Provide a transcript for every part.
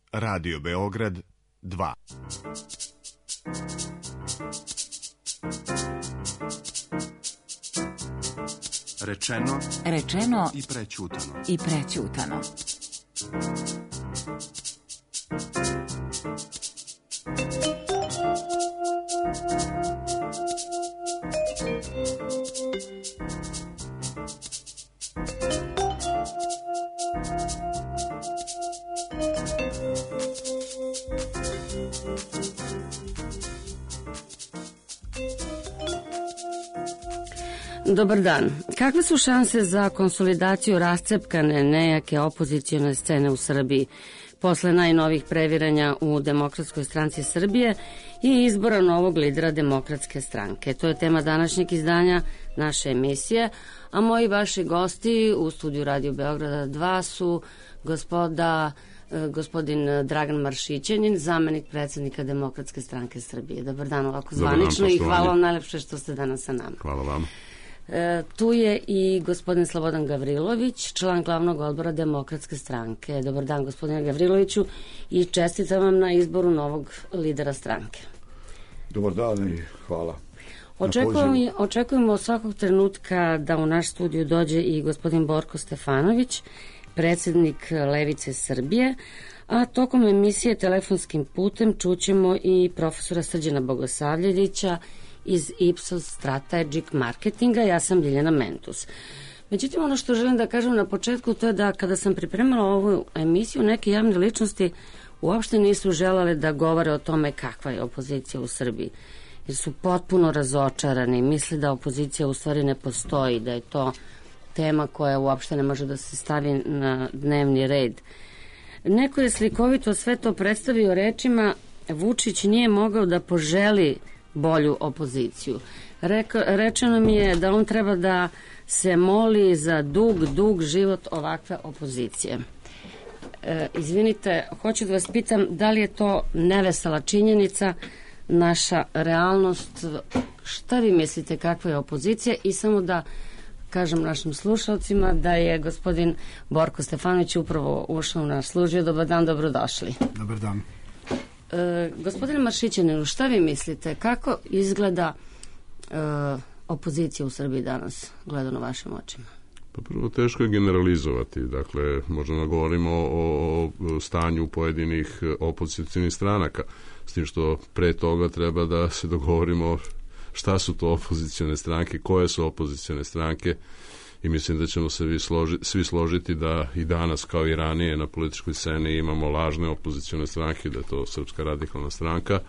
Radio Beograd 2. Rečeno i prećutano. Dobar dan. Kakve su šanse za konsolidaciju rascepkane nejake opozicione scene u Srbiji posle najnovih previranja u Demokratskoj stranci Srbije i izbora novog lidera Demokratske stranke? To je tema današnjeg izdanja naše emisije, a moji vaši gosti u studiju Radio Beograda 2 su gospodin Dragan Maršićanin, zamenik predsjednika Demokratske stranke Srbije. Dobar dan, ovako zvanično, i hvala vam najlepše što ste danas sa nama. Hvala vam. Tu je i gospodin Slobodan Gavrilović, član glavnog odbora Demokratske stranke. Dobar dan, gospodine Gavriloviću, i čestitam vam na izboru novog lidera stranke. Dobar dan i hvala. Očekujemo od svakog trenutka da u naš studiju dođe i gospodin Borko Stefanović, predsjednik Levice Srbije, a tokom emisije telefonskim putem čućemo i profesora Srđana Bogosavljevića iz Ipsos Strategic Marketinga. Ja sam Ljiljana Mentus. Međutim, ono što želim da kažem na početku, to je da kada sam pripremala ovu emisiju, neke javne ličnosti uopšte nisu želele da govore o tome kakva je opozicija u Srbiji, jer su potpuno razočarani, misle da opozicija u stvari ne postoji, da je to tema koja uopšte ne može da se stavi na dnevni red. Neko je slikovito sve to predstavio rečima: Vučić nije mogao da poželi bolju opoziciju. Rečeno mi je da on treba da se moli za dug život ovakve opozicije. Izvinite, hoću da vas pitam da li je to nevesela činjenica, naša realnost? Šta vi mislite kakva je opozicija? I samo da kažem našim slušalcima da je gospodin Borko Stefanović upravo ušao u naš služio. Dobar dan, dobrodošli. Dobar dan. Gospodine Maršićaninu, šta vi mislite, kako izgleda opozicija u Srbiji danas, gledano vašim očima? Pa prvo, teško je generalizovati. Dakle, možemo da govorimo o stanju pojedinih opozicijnih stranaka, s tim što pre toga treba da se dogovorimo šta su to opozicione stranke, koje su opozicione stranke, i mislim da ćemo se svi složiti da i danas kao i ranije na političkoj sceni imamo lažne opozicione stranke, da je to Srpska radikalna stranka,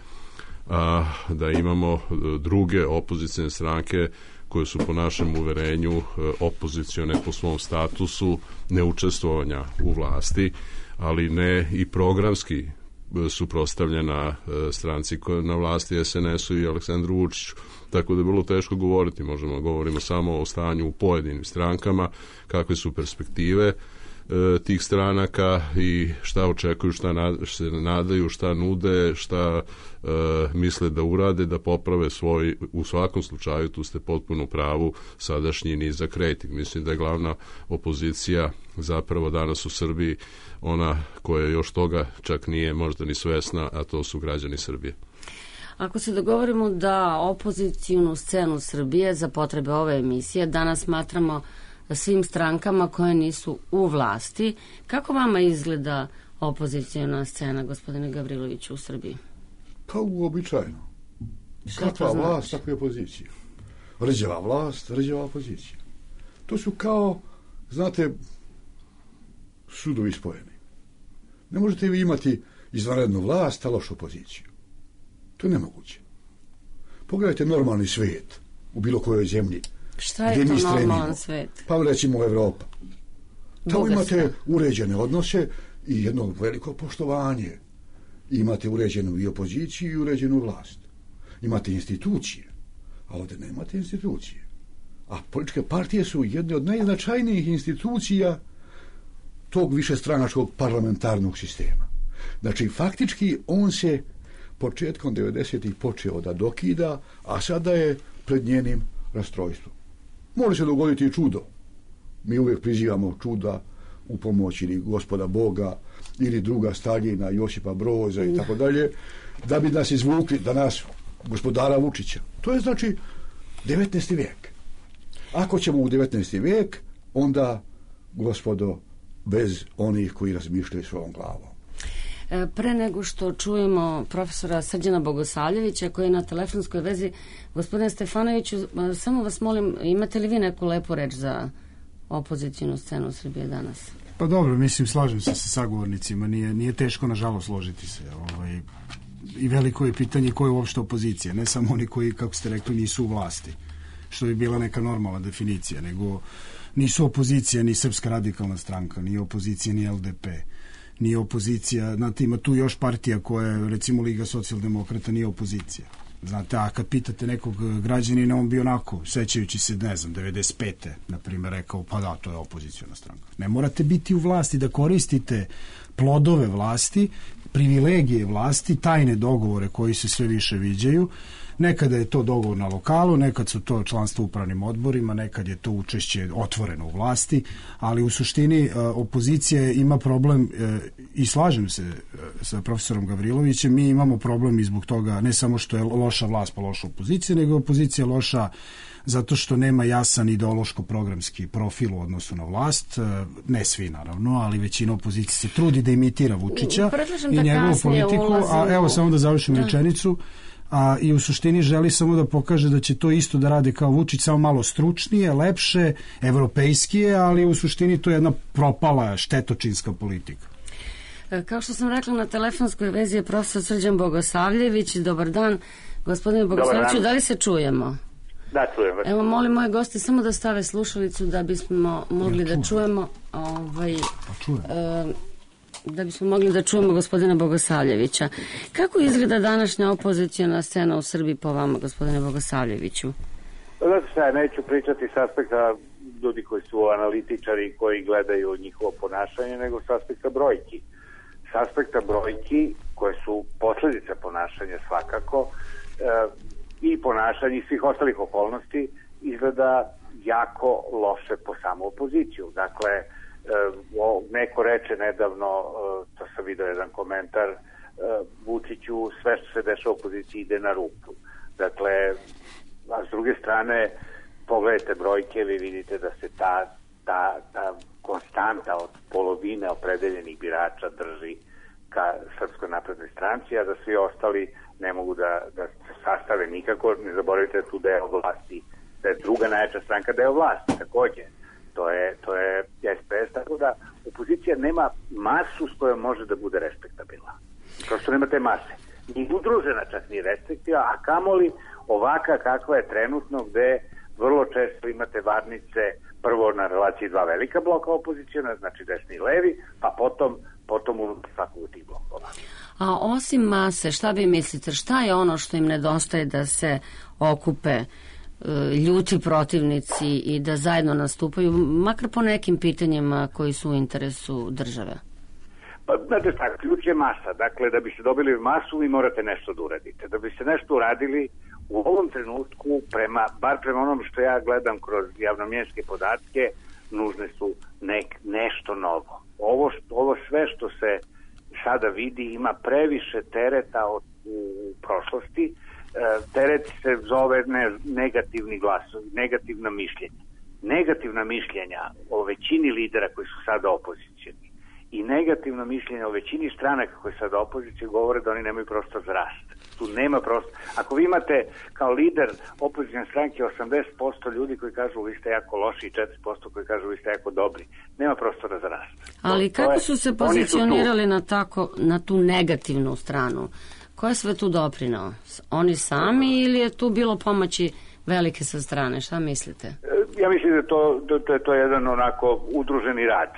a da imamo druge opozicione stranke koje su po našem uverenju opozicione po svom statusu neučestvovanja u vlasti, ali ne i programski suprotstavljena stranci na vlasti, SNS-u i Aleksandru Vučiću. Tako da je vrlo teško govoriti. Govorimo samo o stanju u pojedinim strankama, kakve su perspektive tih stranaka i šta očekuju, šta se nadaju, šta nude, šta misle da urade, da poprave svoj, u svakom slučaju, tu ste potpuno u pravu, sadašnji nizak rejting. Mislim da je glavna opozicija zapravo danas u Srbiji ona koja još toga čak nije možda ni svesna, a to su građani Srbije. Ako se dogovorimo da opozicijnu scenu Srbije za potrebe ove emisije danas smatramo svim strankama koje nisu u vlasti, kako vama izgleda opozicijna scena, gospodine Gavriloviću, u Srbiji? Pa uobičajeno. Kakva vlast, takva je opozicija. Rđava vlast, rđava opozicija. To su kao, znate, sudovi spojeni. Ne možete vi imati izvanrednu vlast, a lošu opoziciju. To je nemoguće. Pogledajte normalni svijet u bilo kojoj zemlji. Šta je to normalan svijet? Pa recimo Evropa. Tamo imate uređene odnose i jedno veliko poštovanje. Imate uređenu i opoziciju i uređenu vlast. Imate institucije, a ovdje nemate institucije. A političke partije su jedne od najznačajnijih institucija tog višestranačkog parlamentarnog sistema. Znači, faktički on se početkom 90-ih počeo da dokida, a sada je pred njenim rastrojstvom. Može se dogoditi i čudo. Mi uvijek prizivamo čuda u pomoć ili Gospoda Boga, ili druga Staljina, Josipa Broza i tako dalje, da bi nas izvukli, da nas gospodara Vučića. To je znači 19. vijek. Ako ćemo u 19. vijek, onda, gospodo, bez onih koji razmišljaju svojom glavom. Pre nego što čujemo profesora Srđana Bogosavljevića koji je na telefonskoj vezi, gospodine Stefanoviću, samo vas molim, imate li vi neku lepu reč za opozicijnu scenu u Srbije danas? Pa dobro, mislim, slažem se sa sagovornicima, nije teško nažalost složiti se. I veliko je pitanje ko je uopšte opozicija, ne samo oni koji, kako ste rekli, nisu u vlasti, što bi bila neka normalna definicija, nego nisu opozicija ni Srpska radikalna stranka, ni opozicija ni LDP, nije opozicija, znate, ima tu još partija koja je, recimo Liga socijaldemokrata, nije opozicija. Znate, a kad pitate nekog građanina, on bi onako, sećajući se, ne znam, 95. na primjer, rekao, pa da, to je opozicijona stranka. Ne morate biti u vlasti da koristite plodove vlasti, privilegije vlasti, tajne dogovore koji se sve više viđaju. Nekada je to dogovor na lokalu, nekad su to članstvo u upravnim odborima, nekad je to učešće otvoreno u vlasti, ali u suštini opozicija ima problem, i slažem se sa profesorom Gavrilovićem, mi imamo problem i zbog toga, ne samo što je loša vlast pa loša opozicija, nego opozicija loša zato što nema jasan ideološko-programski profil u odnosu na vlast, ne svi naravno, ali većina opozicije se trudi da imitira Vučića i njegovu politiku, a evo samo da završim rečenicu, i u suštini želi samo da pokaže da će to isto da rade kao Vučić, samo malo stručnije, lepše, evropejskije, ali u suštini to je jedna propala štetočinska politika. Kao što sam rekla, na telefonskoj vezi je profesor Srđan Bogosavljević. Dobar dan, gospodine Bogosavljeviću, da li se čujemo? Da, čujem vas. Evo, molim moje goste samo da stave slušalicu da bismo mogli da čujemo da bismo mogli da čujemo gospodina Bogosavljevića. Kako izgleda današnja opozicijona scena u Srbiji po vama, gospodine Bogosavljeviću? Zato što ja neću pričati s aspekta ljudi koji su analitičari koji gledaju njihovo ponašanje, nego s aspekta brojki. S aspekta brojki koje su posljedice ponašanja svakako i ponašanja i svih ostalih okolnosti izgleda jako loše po samu opoziciju. Dakle, neko reče nedavno, to sam vidio jedan komentar, Vučiću sve što se dešava u opoziciji ide na ruku. Dakle, a s druge strane, pogledajte brojke, vi vidite da se ta konstanta od polovine opredeljenih birača drži ka Srpskoj naprednoj stranci, a da svi ostali ne mogu da se sastave nikako. Ne zaboravite tu deo vlasti, da je druga najjača stranka deo vlasti, takođe. To je SPS, tako da opozicija nema masu s kojom može da bude respektabilna. Prosto nema te mase. Ni udružena čak ni restriktiva, a kamoli ovaka kakva je trenutno, gde vrlo često imate varnice prvo na relaciji dva velika bloka opozicijona, znači desni i levi, pa potom unutar svakog od tih blokova. A osim mase, šta vi mislite, šta je ono što im nedostaje da se okupe ljuti protivnici i da zajedno nastupaju, makar po nekim pitanjima koji su u interesu države? Pa, znate šta, ključ je masa. Dakle, da biste dobili masu, vi morate nešto da uradite. Da biste nešto uradili, u ovom trenutku, bar prema onom što ja gledam kroz javnomjenske podatke, nužne su nešto novo. Ovo sve što se sada vidi ima previše tereta u prošlosti. Teret se zove negativni glasovi, negativna mišljenja. Negativna mišljenja o većini lidera koji su sada opozicijeni i negativno mišljenje o većini stranaka koji su sada opozicije govore da oni nemaju prostor za rast. Tu nema prostor. Ako vi imate kao lider opozicijne stranke 80% ljudi koji kažu vi ste jako loši i 4% koji kažu vi ste jako dobri, nema prostora za rast. Ali kako su se pozicionirali na tu negativnu stranu? Ko je sve tu doprinao? Oni sami ili je tu bilo pomoći velike sa strane? Šta mislite? Ja mislim da to je jedan onako udruženi rad.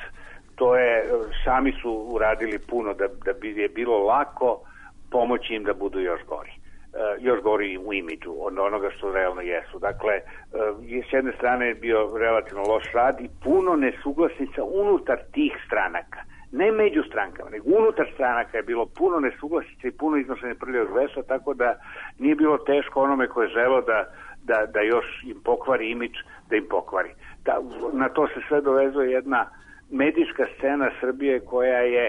Sami su uradili puno da bi je bilo lako pomoći im da budu još gori. Još gori u imidžu od onoga što realno jesu. Dakle, s jedne strane je bio relativno loš rad i puno nesuglasnica unutar tih stranaka. Ne među strankama, nego unutar stranaka je bilo puno nesuglasica i puno iznošenja prljavog veša, tako da nije bilo teško onome koje je želeo da još im pokvari imidž, da im pokvari. Na to se sve dovezuje jedna medijska scena Srbije koja je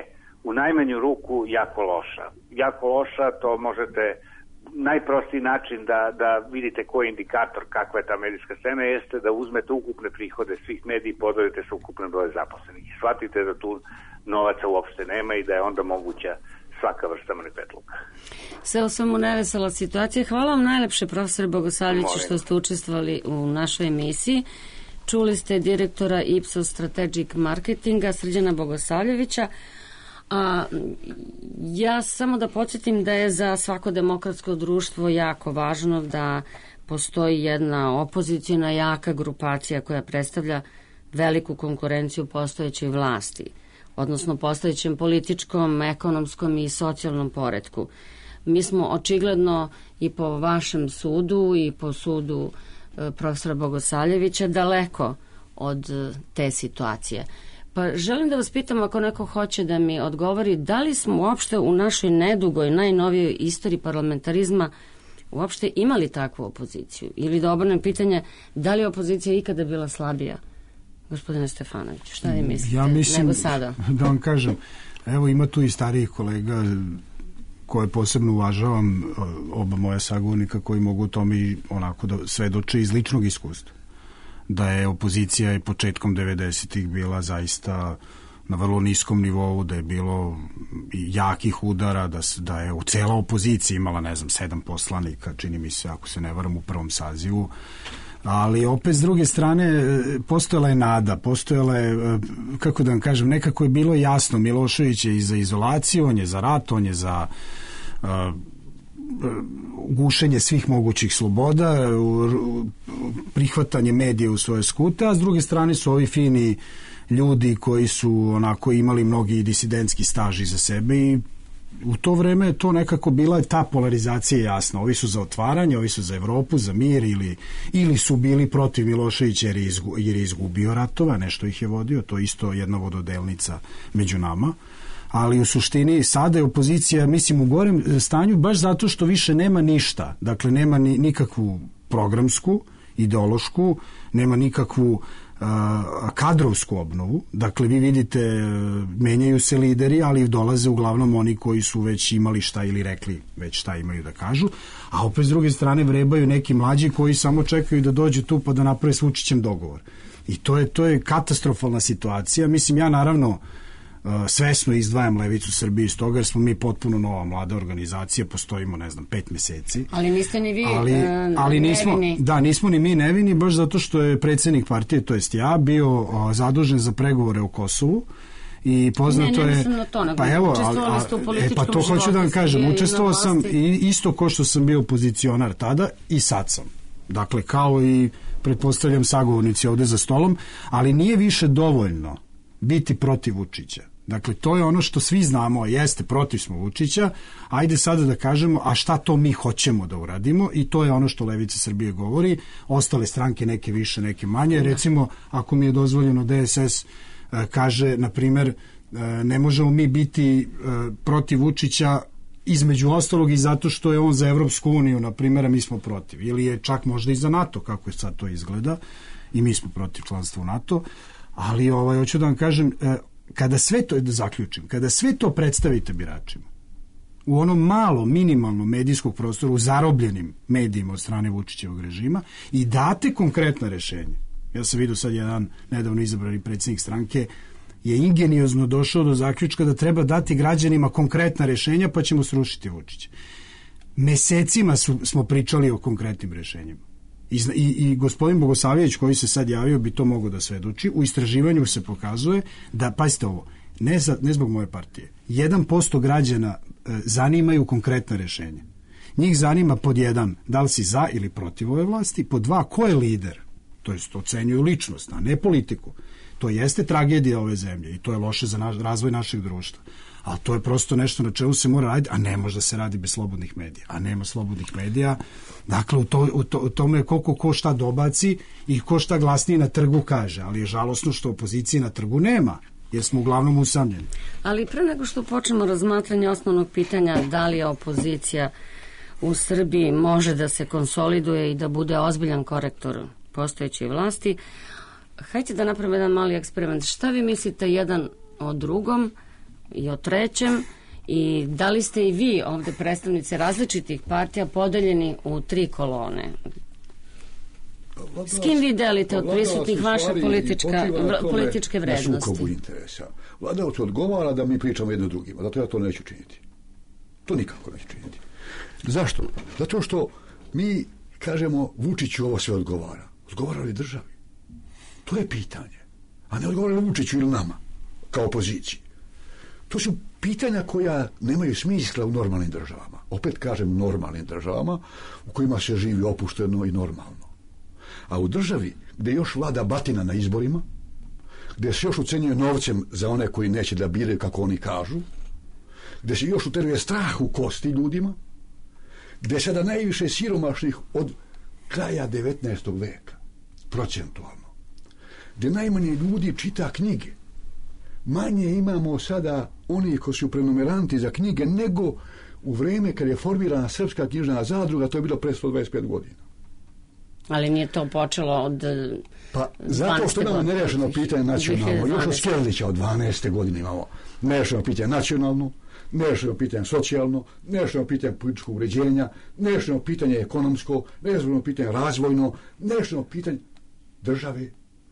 u najmanju ruku jako loša. Jako loša, to možete najprostiji način da vidite koji je indikator kakva je ta medijska scena jeste da uzmete ukupne prihode svih medija i podelite sa ukupnom broju zaposlenih. I shvatite da tu novaca uopšte nema i da je onda moguća svaka vrsta manipetluka. Sve o svemu nevesela situacija. Hvala vam najlepše, profesor Bogosavljeviću, što ste učestvovali u našoj emisiji. Čuli ste direktora Ipsos Strategic Marketinga Srđana Bogosavljevića. A ja samo da podsjetim da je za svako demokratsko društvo jako važno da postoji jedna opozicijna jaka grupacija koja predstavlja veliku konkurenciju postojećoj vlasti, odnosno postojećem političkom, ekonomskom i socijalnom poretku. Mi smo očigledno i po vašem sudu i po sudu profesora Bogosavljevića daleko od te situacije. Pa želim da vas pitam, ako neko hoće da mi odgovori, da li smo uopšte u našoj nedugoj, najnovijoj istoriji parlamentarizma uopšte imali takvu opoziciju? Ili da obrnem pitanje, da li je opozicija ikada bila slabija? Gospodine Stefanoviću, šta vi mislite? Ja mislim, nego sada? Da vam kažem, evo ima tu i starijih kolega koje posebno uvažavam, oba moja sagovornika koji mogu tome i onako da svedoče iz ličnog iskustva. Da je opozicija i početkom 90-ih bila zaista na vrlo niskom nivou, da je bilo jakih udara, da je u cela opozicija imala, 7 poslanika, čini mi se, ako se ne varam, u prvom sazivu. Ali opet s druge strane postojala je nada, postojala je, kako da vam kažem, nekako je bilo jasno, Milošević je i za izolaciju, on je za rat, on je za gušenje svih mogućih sloboda, prihvatanje medija u svoje skute, a s druge strane su ovi fini ljudi koji su onako imali mnogi disidentski staž iza sebe i u to vreme je to nekako bila ta polarizacija jasna. Ovi su za otvaranje, ovi su za Evropu, za mir ili su bili protiv Miloševića jer je izgubio ratova, nešto ih je vodio, to je isto jedna vododelnica među nama. Ali u suštini sada je opozicija, mislim, u gorem stanju baš zato što više nema ništa. Dakle, nema nikakvu programsku, ideološku, nema nikakvu kadrovsku obnovu. Dakle, vi vidite, menjaju se lideri, ali dolaze uglavnom oni koji su već imali šta ili rekli već šta imaju da kažu, a opet s druge strane vrebaju neki mlađi koji samo čekaju da dođu tu pa da naprave s Vučićem dogovor. I to je katastrofalna situacija. Mislim, ja naravno svesno izdvajam Levicu Srbije iz toga jer smo mi potpuno nova mlada organizacija, postojimo 5 meseci. Ali niste ni vi ali nismo, nevini. Da, nismo ni mi nevini, baš zato što je predsjednik partije, to jest ja, bio zadužen za pregovore o Kosovu i poznato je... Ne, to, nego učestvovali ste u političkom pa to hoću da vam kažem, učestvovao sam i isto ko što sam bio opozicionar tada i sad sam. Dakle, kao i pretpostavljam sagovornici ovde za stolom, ali nije više dovoljno biti protiv Vučića. Dakle, to je ono što svi znamo, jeste, protiv smo Vučića, ajde sada da kažemo, a šta to mi hoćemo da uradimo, i to je ono što Levica Srbije govori, ostale stranke neke više, neke manje, recimo, ako mi je dozvoljeno, DSS kaže, na primer, ne možemo mi biti protiv Vučića između ostalog i zato što je on za Evropsku uniju, na primjer, a mi smo protiv, ili je čak možda i za NATO, kako je sad to izgleda, i mi smo protiv članstva u NATO, ali hoću da vam kažem, kada sve to, da zaključim, kada sve to predstavite biračima, u onom malo, minimalnom medijskog prostoru, u zarobljenim medijima od strane Vučićevog režima i date konkretna rešenja. Ja sam vidio sad jedan nedavno izabrani predsjednik stranke je ingeniozno došao do zaključka da treba dati građanima konkretna rešenja pa ćemo srušiti Vučića. Mesecima smo pričali o konkretnim rešenjima. I gospodin Bogosavljević koji se sad javio bi to mogao da svedoči. U istraživanju se pokazuje da, pazite ovo, ne zbog moje partije, 1% građana zanimaju konkretna rešenja. Njih zanima pod 1, da li si za ili protiv ove vlasti, pod 2, ko je lider, to jest ocenjuju ličnost, a ne politiku. To jeste tragedija ove zemlje i to je loše za razvoj našeg društva. Ali to je prosto nešto na čemu se mora raditi, a ne može da se radi bez slobodnih medija. A nema slobodnih medija. Dakle, u tome je koliko ko šta dobaci i ko šta glasnije na trgu kaže. Ali je žalosno što opozicije na trgu nema, jer smo uglavnom usamljeni. Ali pre nego što počnemo razmatranje osnovnog pitanja da li je opozicija u Srbiji može da se konsoliduje i da bude ozbiljan korektor postojećoj vlasti, hajde da napravimo jedan mali eksperiment. Šta vi mislite jedan o drugom i o trećem, i da li ste i vi ovde predstavnici različitih partija podeljeni u 3 kolone? S kim vi delite od prisutnih vaše političke vrednosti? Na sukobu interesa. Vladavac odgovara da mi pričamo jedno drugima, zato ja to neću činiti. To nikako neću činiti. Zašto? Zato što mi kažemo Vučiću ovo sve odgovara. Odgovara li državi? To je pitanje. A ne odgovara li Vučiću ili nama, kao opoziciji. To su pitanja koja nemaju smisla u normalnim državama. Opet kažem normalnim državama u kojima se živi opušteno i normalno. A u državi gdje još vlada batina na izborima, gdje se još ucenjuje novcem za one koji neće da biraju kako oni kažu, gdje se još uteruje strah u kosti ljudima, gdje je sada najviše siromašnih od kraja 19. veka, procentualno, gdje najmanje ljudi čita knjige, manje imamo sada oni koji su prenumeranti za knjige nego u vrijeme kad je formirana Srpska knjižna zadruga, to je bilo pre 125 godina. Ali nije to počelo od... Pa zato što imamo nerešeno pitanje nacionalno. Još od Skerlića od 12. godine imamo nerešeno pitanje nacionalno, nerešeno pitanje socijalno, nerešeno pitanje političkog uređenja, nerešeno pitanje ekonomsko, nerešeno pitanje razvojno, nerešeno pitanje države.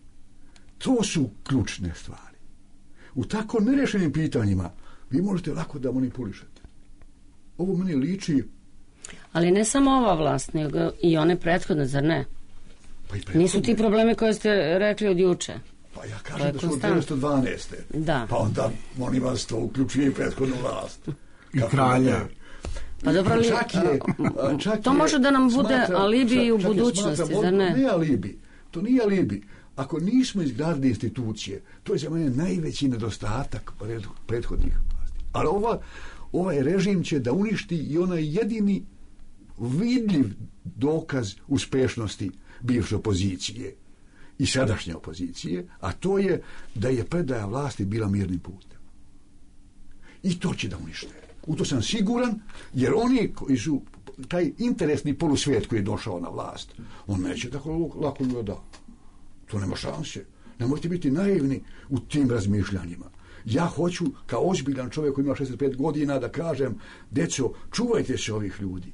To su ključne stvari. U tako nerešenim pitanjima vi možete lako da manipulišete. Ovo meni liči... Ali ne samo ova vlast, nego i one prethodne, zar ne? Pa i prethodne. Nisu ti problemi koje ste rekli od juče. Pa ja kažem da su od 1912. Da. Pa onda, molim vas, to uključuje i prethodnu vlast. I kralja. Pa dobro, ali to može da nam bude alibi u budućnosti, zar ne? Ne alibi. To nije alibi. Ako nismo izgradili institucije, to je za mene najveći nedostatak prethodnih vlasti. Ali ovaj režim će da uništi i onaj jedini vidljiv dokaz uspešnosti bivše opozicije i sadašnje opozicije, a to je da je predaja vlasti bila mirnim putem. I to će da unište. U to sam siguran, jer oni koji su taj interesni polusvijet koji je došao na vlast, on neće tako lako ga da. To nema šanse. Nemojte biti naivni u tim razmišljanjima. Ja hoću, kao ozbiljan čovjek koji ima 65 godina, da kažem, deco, čuvajte se ovih ljudi.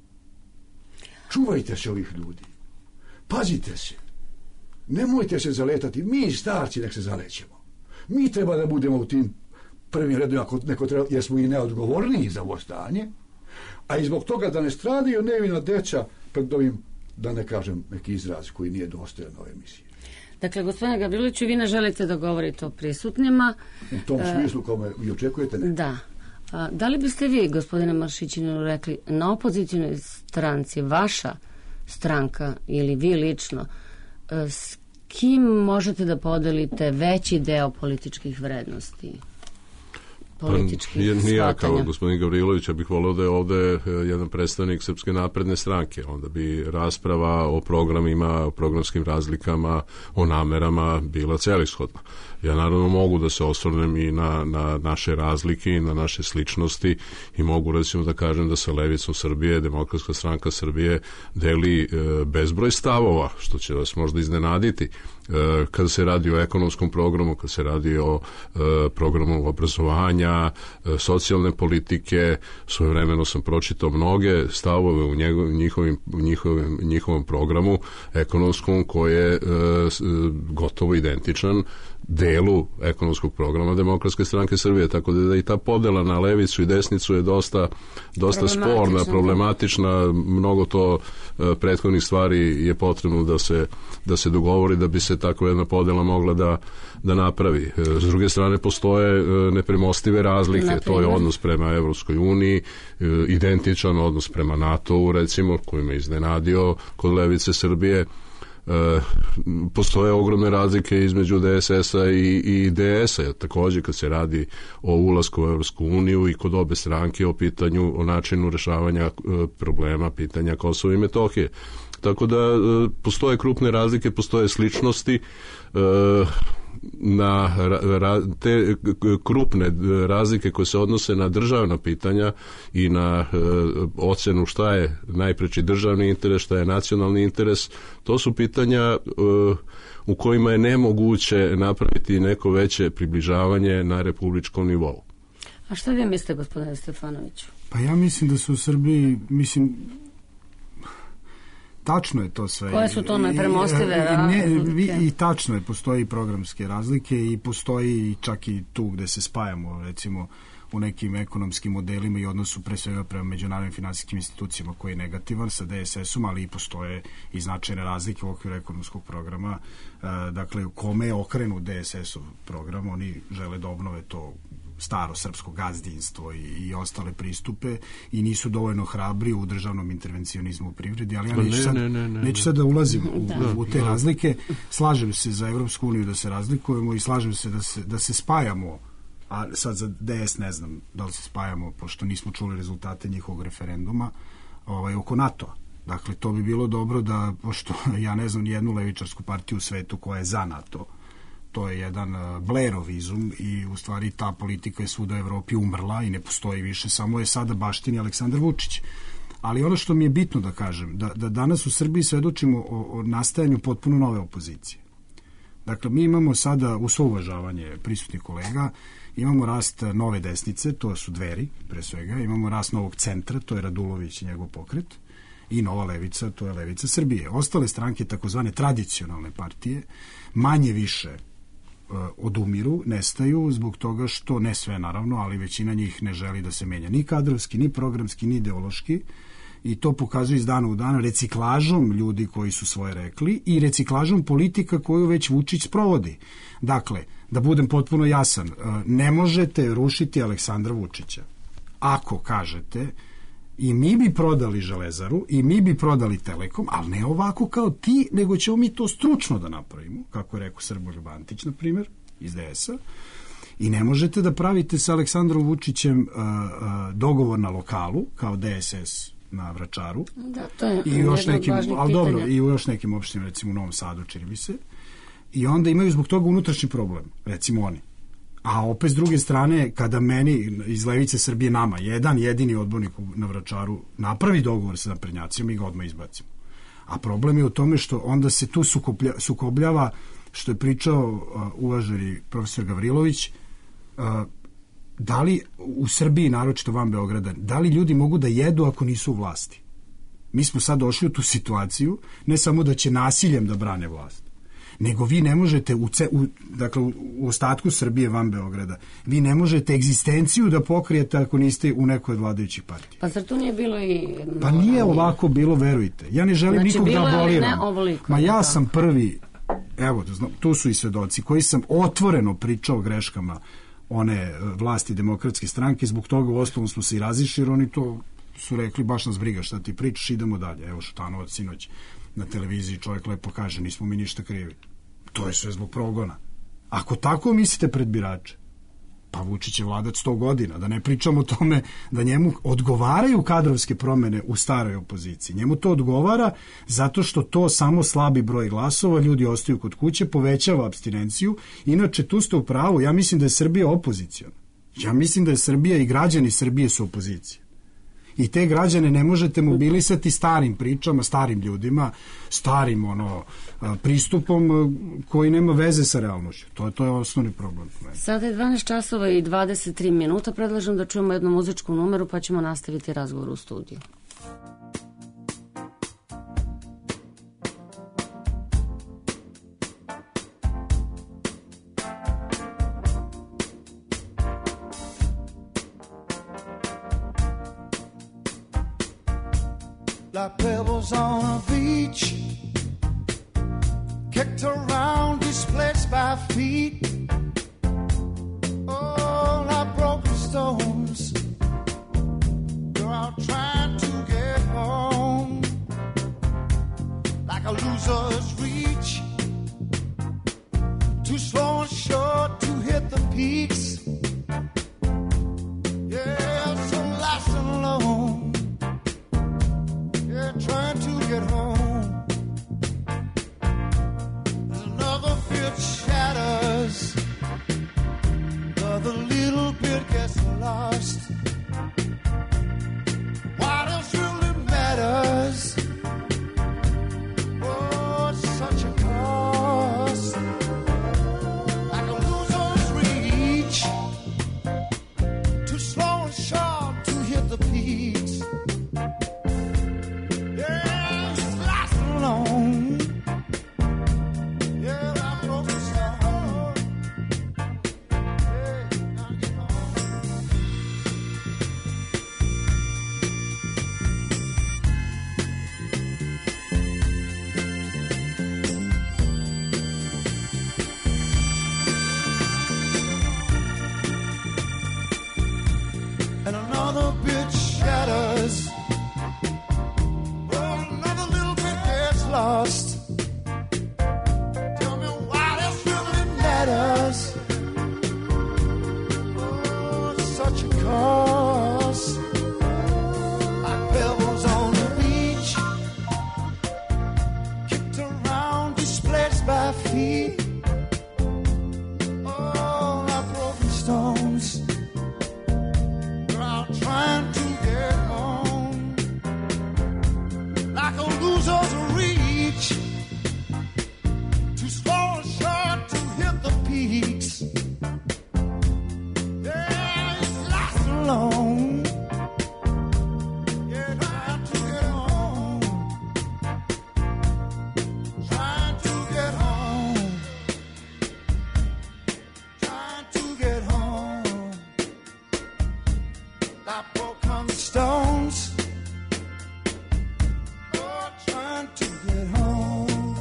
Čuvajte se ovih ljudi. Pazite se. Nemojte se zaletati. Mi, starci, nek se zalećemo. Mi treba da budemo u tim prvim redima, jer smo i neodgovorniji za ovo stanje, a i zbog toga da ne stradaju nevina deca pred ovim, da ne kažem neki izraz koji nije dostojan ove emisije. Dakle, gospodine Gavriloviću, vi ne želite da govorite o prisutnima. U tom smislu kome vi očekujete, ne? Da. Da li biste vi, gospodine Maršićinu, rekli na opozicijnoj stranci, vaša stranka ili vi lično, s kim možete da podelite veći deo političkih vrednosti? Nije ja kao gospodin Gavrilović, ja bih volio da je ovde jedan predstavnik Srpske napredne stranke, onda bi rasprava o programima, o programskim razlikama, o namerama bila celishodna. Ja naravno mogu da se osvrnem i na naše razlike i na naše sličnosti i mogu recimo da kažem da sa Levicom Srbije, Demokratska stranka Srbije deli bezbroj stavova, što će vas možda iznenaditi. Kada se radi o ekonomskom programu, kada se radi o programu obrazovanja, socijalne politike, svojevremeno sam pročitao mnoge stavove u njihovom programu ekonomskom koji je gotovo identičan delu ekonomskog programa Demokratske stranke Srbije, tako da i ta podela na levicu i desnicu je dosta sporna, problematična, mnogo to prethodnih stvari je potrebno da se dogovori da bi se takva jedna podela mogla da napravi. S druge strane postoje nepremostive razlike, to je odnos prema Evropskoj uniji, identičan odnos prema NATO-u, recimo, koji me iznenadio kod Levice Srbije. Postoje ogromne razlike između DSS-a i DS-a, također kad se radi o ulasku u Evropsku uniju i kod obe stranke o načinu rešavanja problema pitanja Kosova i Metohije. Tako da postoje krupne razlike, postoje sličnosti. Na te krupne razlike koje se odnose na državna pitanja i na ocenu šta je najpreči državni interes, šta je nacionalni interes, to su pitanja u kojima je nemoguće napraviti neko veće približavanje na republičkom nivou. A šta vi mislite, gospodine Stefanoviću? Pa ja mislim da su u Srbiji, tačno je to sve. Koje su to nepremostive razlike? I tačno je, postoji programske razlike i postoji čak i tu gde se spajamo, recimo, u nekim ekonomskim modelima i odnosu pre svega prema međunarodnim finansijskim institucijama koji je negativan sa DSS-om, ali i postoje i značajne razlike u okviru ekonomskog programa. Dakle, kome je okrenut DSS-ov program, oni žele da obnove to staro srpsko gazdinstvo i ostale pristupe i nisu dovoljno hrabri u državnom intervencionizmu u privredi, ali ja neću sad da ulazim u te razlike. Slažem se za Evropsku uniju da se razlikujemo i slažem se da se spajamo, a sad za DS ne znam da li se spajamo, pošto nismo čuli rezultate njihovog referenduma oko NATO-a. Dakle, to bi bilo dobro da, pošto ja ne znam nijednu levičarsku partiju u svetu koja je za NATO, to je jedan Blairov izum i u stvari ta politika je svuda u Evropi umrla i ne postoji više, samo je sada baštini Aleksandar Vučić. Ali ono što mi je bitno da kažem, da danas u Srbiji svedočimo o nastajanju potpuno nove opozicije. Dakle, mi imamo sada, uz svo uvažavanje prisutnih kolega, imamo rast nove desnice, to su Dveri, pre svega, imamo rast novog centra, to je Radulović i njegov pokret, i nova levica, to je Levica Srbije. Ostale stranke, takozvane tradicionalne partije, manje više odumiru, nestaju zbog toga što, ne sve naravno, ali većina njih ne želi da se menja ni kadrovski, ni programski, ni ideološki, i to pokazuje iz dana u dan reciklažom ljudi koji su svoje rekli i reciklažom politika koju već Vučić sprovodi. Dakle, da budem potpuno jasan, ne možete rušiti Aleksandra Vučića ako kažete i mi bi prodali Železaru i mi bi prodali Telekom, ali ne ovako kao ti, nego ćemo mi to stručno da napravimo, kako je rekao Srboljub Antić, na primjer, iz DS-a, i ne možete da pravite sa Aleksandrom Vučićem dogovor na lokalu, kao DSS na Vračaru, da, to je i još nekim, ali dobro, i u još nekim opštinama, recimo u Novom Sadu, čini mi se, i onda imaju zbog toga unutrašnji problem, recimo oni. A opet s druge strane, kada meni iz Levice Srbije, nama, jedan jedini odbornik na Vračaru napravi dogovor sa naprednjacima, mi ga odmah izbacimo. A problem je u tome što onda se tu sukobljava, što je pričao uvaženi profesor Gavrilović, da li u Srbiji, naročito van Beograda, da li ljudi mogu da jedu ako nisu u vlasti? Mi smo sad došli u tu situaciju, ne samo da će nasiljem da brane vlast, nego vi ne možete, dakle, u ostatku Srbije van Beograda, vi ne možete egzistenciju da pokrijete ako niste u nekoj od vladajućih partija. Pa zar tu nije bilo i... Pa nije ovako bilo, verujte. Ja ne želim nikog da aboliram. Ma ja sam prvi, evo, tu su i svedoci, koji sam otvoreno pričao o greškama one vlasti Demokratske stranke, zbog toga u osnovu smo se i razišli, jer oni to su rekli, baš nas briga šta ti pričaš, idemo dalje. Evo Šutanovac sinoć na televiziji čovjek lepo kaže, nismo mi ništa krivi. To je sve zbog progona. Ako tako mislite pred birače, pa Vučić je vladac 100 godina, da ne pričamo o tome da njemu odgovaraju kadrovske promene u staroj opoziciji. Njemu to odgovara zato što to samo slabi broj glasova, ljudi ostaju kod kuće, povećava apstinenciju. Inače, tu ste u pravu, ja mislim da je Srbija opoziciona. Ja mislim da je Srbija i građani Srbije su opozicija. I te građane ne možete mobilisati starim pričama, starim ljudima, starim pristupom koji nema veze sa realnošću. To je osnovni problem. Sada je 12 časova i 23 minuta. Predlažem da čujemo jednu muzičku numeru pa ćemo nastaviti razgovor u studiju. Like pebbles on a beach, kicked around, displaced by feet. Oh, like broken stones, you're out trying to get home. Like a loser's reach, too slow and short to hit the peaks. Yeah, so lost and alone, trying to get home. There's another bit shatters, another little bit gets lost. peaks. Yeah, it's lost alone. Yeah, that broken song. Yeah, now get home. And another bit shatters. Oh, another little bit gets lost. Tell me why this really matters. Oh, it's such a cost. Like pebbles on the beach, kicked around, displaced by feet. Oh, like broken stones. Trying to get home, like a loser's reach, too small or short to hit the peaks. Yeah, it's lost alone. Yeah, trying to get home, trying to get home, trying to get home. Like broken stones, oh, trying to get home.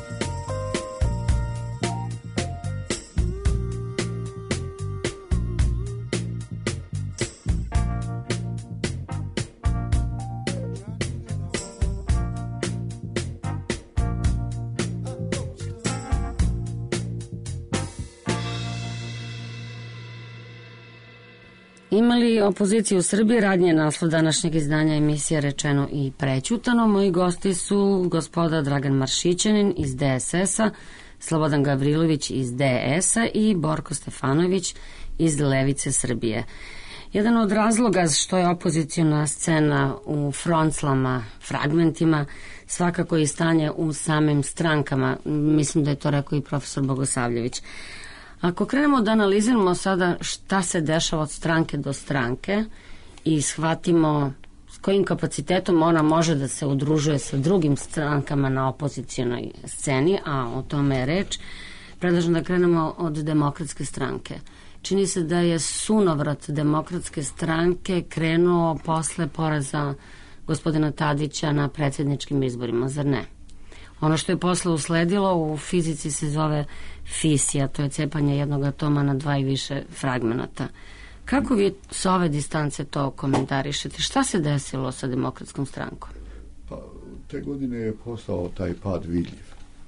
Imali opoziciju u Srbiji, radnje naslov današnjeg izdanja emisije Rečeno i prećutano. Moji gosti su gospoda Dragan Maršićanin iz DSS-a, Slobodan Gavrilović iz DS-a i Borko Stefanović iz Levice Srbije. Jedan od razloga što je opozicijona scena u fronclama, fragmentima, svakako i stanje u samim strankama. Mislim da je to rekao i profesor Bogosavljević. Ako krenemo da analiziramo sada šta se dešava od stranke do stranke i shvatimo s kojim kapacitetom ona može da se udružuje sa drugim strankama na opozicijonoj sceni, a o tome je reč, predlažem da krenemo od Demokratske stranke. Čini se da je sunovrat Demokratske stranke krenuo posle poraza gospodina Tadića na predsjedničkim izborima, zar ne? Ono što je posle usledilo u fizici se zove fisija, to je cepanje jednog atoma na 2 i više fragmenata. Kako vi s ove distance to komentarišete? Šta se desilo sa Demokratskom strankom? Pa, te godine je postao taj pad vidljiv.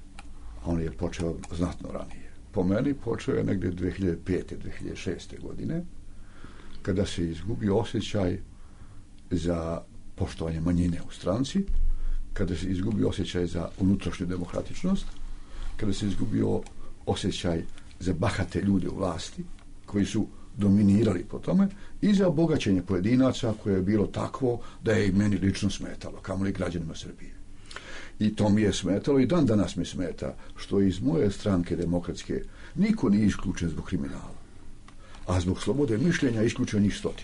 On je počeo znatno ranije. Po meni počeo je negdje 2005. 2006. godine, kada se izgubio osjećaj za poštovanje manjine u stranci, kada se izgubio osjećaj za unutrašnju demokratičnost, kada se izgubio osjećaj za bahate ljude u vlasti, koji su dominirali po tome, i za bogaćenje pojedinaca koje je bilo takvo da je i meni lično smetalo, kamoli građanima Srbije. I to mi je smetalo i dan danas mi smeta što iz moje stranke demokratske niko nije isključen zbog kriminala, a zbog slobode mišljenja isključen njih 100.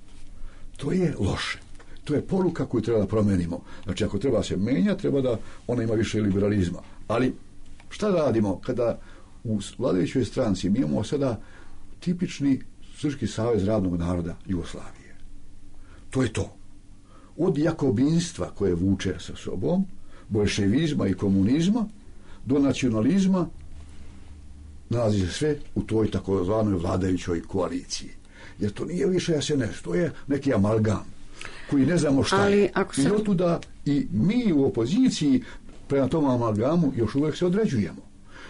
To je loše. To je poruka koju treba da promenimo. Znači, ako treba se menja, treba da ona ima više liberalizma. Ali šta radimo kada u vladajućoj stranci mi imamo sada tipični Srpski savez radnog naroda Jugoslavije? To je to. Od jakobinstva koje vuče sa sobom, bolševizma i komunizma, do nacionalizma, nalazi se sve u toj takozvanoj vladajućoj koaliciji. Jer to nije više SNS, to je neki amalgam koji ne znamo šta je. I otuda i mi u opoziciji prema tom amalgamu još uvijek se određujemo.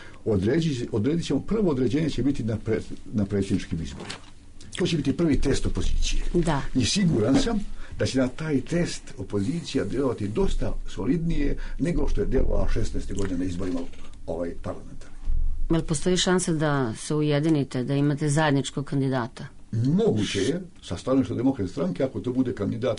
Odredit ćemo, prvo određenje će biti na predsjedničkim izborima. To će biti prvi test opozicije. Da. I siguran sam da će na taj test opozicija djelovati dosta solidnije nego što je djelovala 16. godine na izborima parlamentarni. Jel postoji šansa da se ujedinite, da imate zajedničkog kandidata? Moguće je, sa stanovišta Demokratske stranke, ako to bude kandidat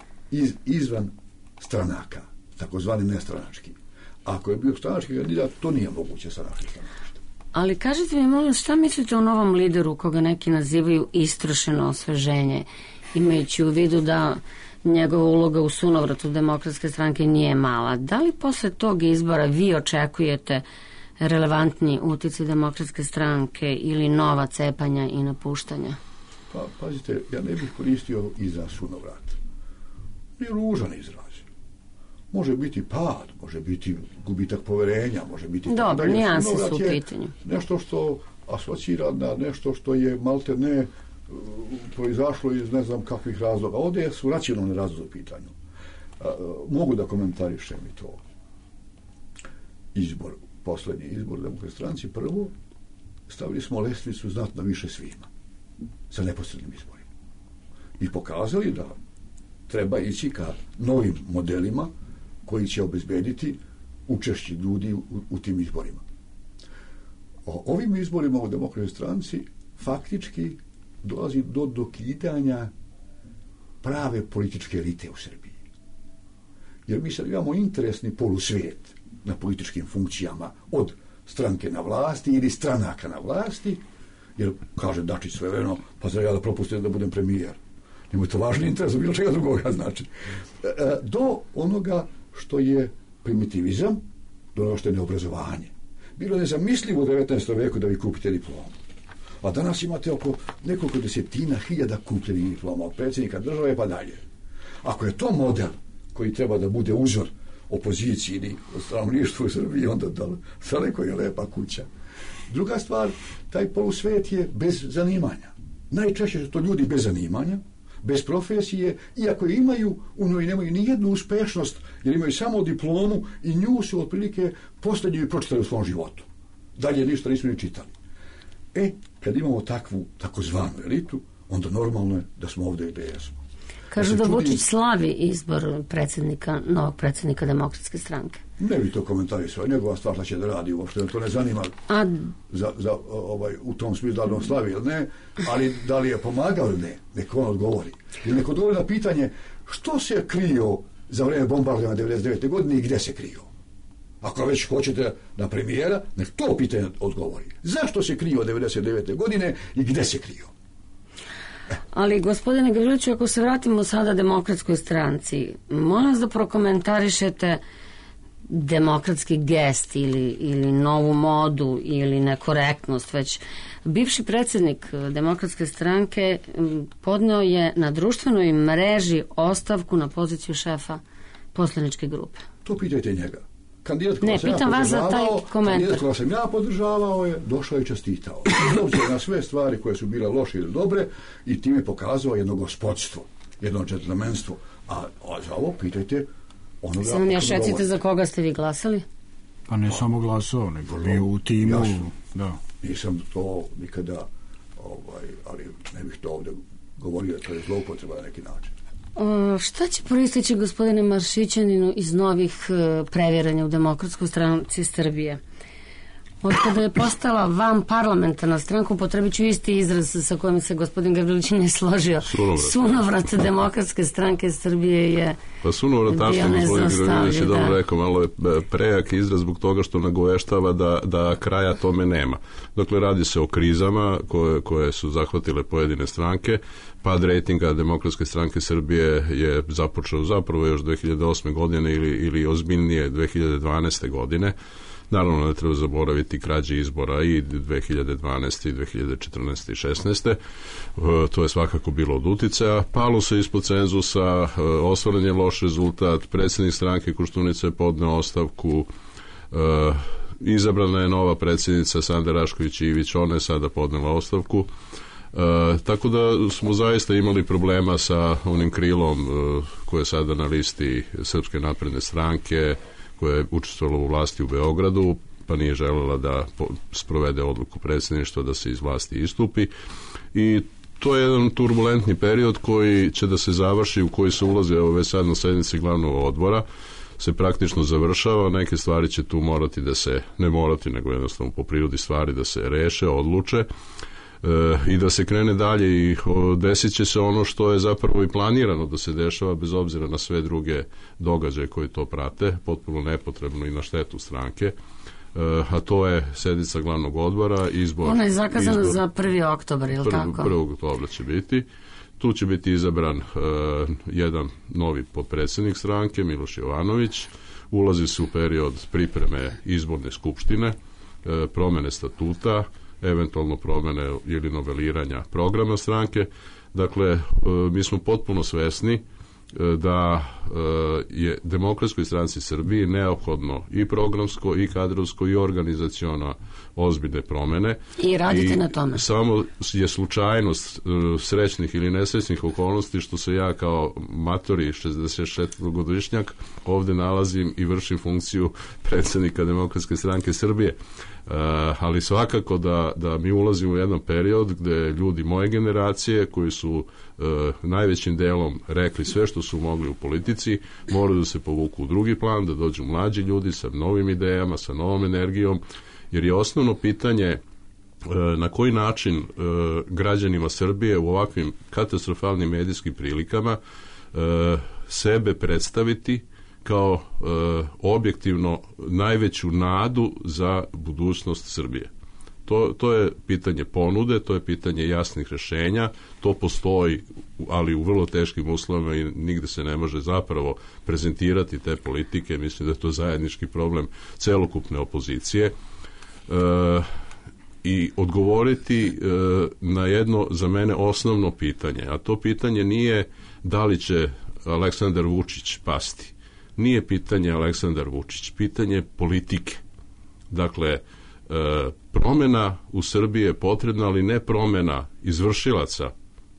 izvan stranaka, takozvani nestranački. Ako je bio stranački kandidat, to nije moguće sa naših stanovišta. Ali kažete mi, molim, šta mislite o novom lideru koga neki nazivaju istrošeno osveženje, imajući u vidu da njegova uloga u sunovratu Demokratske stranke nije mala. Da li posle tog izbora vi očekujete relevantni uticaj Demokratske stranke ili nova cepanja i napuštanja? Pa, pazite, ja ne bih koristio izraz sunovrat. Nije ružan izraz. Može biti pad, može biti gubitak poverenja, može biti... Dobro, nijanse su u pitanju. Nešto što asocira na nešto što je malte ne proizašlo iz ne znam kakvih razloga. Ovdje su racionalni razlozi u pitanju. Mogu da komentarišem i to. Poslednji izbor u Demokratskoj stranci, prvo, stavili smo lestvicu znatno više svima sa neposrednim izborima. I pokazali da treba ići ka novim modelima koji će obezbediti učešće ljudi u tim izborima. Ovim izborima u Demokratskoj stranci faktički dolazi do dokidanja prave političke elite u Srbiji. Jer mi sad imamo interesni polusvijet na političkim funkcijama od stranke na vlasti ili stranaka na vlasti, jer kaže Dačić svojevremeno, pa zar ja da propustim da budem premijer. Njemu je to važni interes, bilo čega drugoga znači. Do onoga što je primitivizam, do onoga što je neobrazovanje. Bilo je nezamislivo u 19. veku da vi kupite diplomu. A danas imate oko nekoliko desetina hiljada kupljenih diploma od predsjednika države pa dalje. Ako je to model koji treba da bude uzor opoziciji ili stanovništvu u Srbiji, onda daleko je lepa kuća. Druga stvar, taj polusvet je bez zanimanja. Najčešće su to ljudi bez zanimanja, bez profesije, iako je imaju, u njoj nemaju ni jednu uspešnost, jer imaju samo diplomu i nju su otprilike posljednju i pročitali u svom životu. Dalje ništa nisu ni čitali. Kad imamo takvu takozvanu elitu, onda normalno je da smo ovdje gdje jesmo. Kažu da Vučić slavi izbor novog predsjednika Demokratske stranke. Ne bi to komentarisao, njegova stvar šta će da radi uopšte, to ne zanima u tom smislu da li on slavi ili ne, ali da li je pomagao ili ne, nek on odgovori. Ili nek odgovori na pitanje što se krio za vreme bombardovanja 99. godine i gdje se krio. Ako već hoćete na premijera, nek to pitanje odgovori. Zašto se krio 99. godine i gdje se krio? Ali, gospodine Gavriloviću, ako se vratimo sada Demokratskoj stranci, molim vas da prokomentarišete demokratski gest ili novu modu ili nekorektnost, već bivši predsjednik Demokratske stranke podneo je na društvenoj mreži ostavku na poziciju šefa poslaničke grupe. To pitajte njega. Ne, pitam vas za taj komentar. Kandidat koja sam ja podržavao je došao i čestitao. Obzirom na sve stvari koje su bile loše ili dobre i time pokazao jedno gospodstvo, jedno džentlmenstvo. A za ovo pitajte onoga... Samo mi još recite za koga ste vi glasali? Pa ne samo glasao, nego bio u timu. Da. Nisam to nikada, ali ne bih to ovdje govorio, to je zloupotreba na neki način. Šta će proisteći, gospodine Maršićaninu, iz novih previranja u Demokratskoj stranci Srbije? Od kada je postala van parlamentarna stranka, upotrebit ću isti izraz sa kojim se gospodin Gavrilović ne složio. Sunovrat Demokratske stranke Srbije je pa sunovrat, tačno gospodin Gavrilović je dobro rekao, malo je prejak izraz zbog toga što nagoveštava da kraja tome nema. Dakle, radi se o krizama koje su zahvatile pojedine stranke. Pad rejtinga Demokratske stranke Srbije je započeo zapravo još 2008. godine ili ozbiljnije 2012. godine. Naravno, ne treba zaboraviti krađe izbora i 2012. i 2014. i 2016. To je svakako bilo od uticaja. Palo se ispod cenzusa, ostvaren je loš rezultat, predsjednik stranke Koštunica je podneo ostavku, izabrana je nova predsjednica Sanda Rašković-Ivić, ona je sada podnela ostavku. Tako da smo zaista imali problema sa onim krilom koje je sada na listi Srpske napredne stranke, koja je učestvovala u vlasti u Beogradu, pa nije želela da sprovede odluku predsjedništva da se iz vlasti istupi. I to je jedan turbulentni period koji će da se završi, u koji se ulazi već sad na sednici glavnog odbora, se praktično završava, neke stvari će tu morati da se, ne morati, nego jednostavno po prirodi stvari da se reše, odluče i da se krene dalje i desit će se ono što je zapravo i planirano da se dešava bez obzira na sve druge događaje koji to prate, potpuno nepotrebno i na štetu stranke, a to je sednica glavnog odbora, izbor. Ona je zakazana za 1. oktobar, ili tako? 1. oktobra će biti. Tu će biti izabran jedan novi potpredsjednik stranke, Miloš Jovanović. Ulazi se u period pripreme izborne skupštine, promene statuta, eventualno promene ili noveliranja programa stranke. Dakle, mi smo potpuno svesni da je Demokratskoj stranci Srbije neophodno i programsko, i kadrovsko, i organizaciono ozbiljne promene. I radite na tome. Samo je slučajnost srećnih ili nesrećnih okolnosti što se ja kao matori 64-godišnjak ovde nalazim i vršim funkciju predsjednika Demokratske stranke Srbije. Ali svakako da mi ulazimo u jedan period gde ljudi moje generacije koji su najvećim delom rekli sve što su mogli u politici, moraju da se povuku u drugi plan, da dođu mlađi ljudi sa novim idejama, sa novom energijom, jer je osnovno pitanje na koji način građanima Srbije u ovakvim katastrofalnim medijskim prilikama sebe predstaviti kao objektivno najveću nadu za budućnost Srbije. To je pitanje ponude, to je pitanje jasnih rešenja, to postoji, ali u vrlo teškim uslovima i nigde se ne može zapravo prezentirati te politike. Mislim da je to zajednički problem celokupne opozicije. I odgovoriti na jedno za mene osnovno pitanje, a to pitanje nije da li će Aleksandar Vučić pasti. Nije pitanje Aleksandar Vučić, pitanje politike. Dakle, promena u Srbiji je potrebna, ali ne promena izvršilaca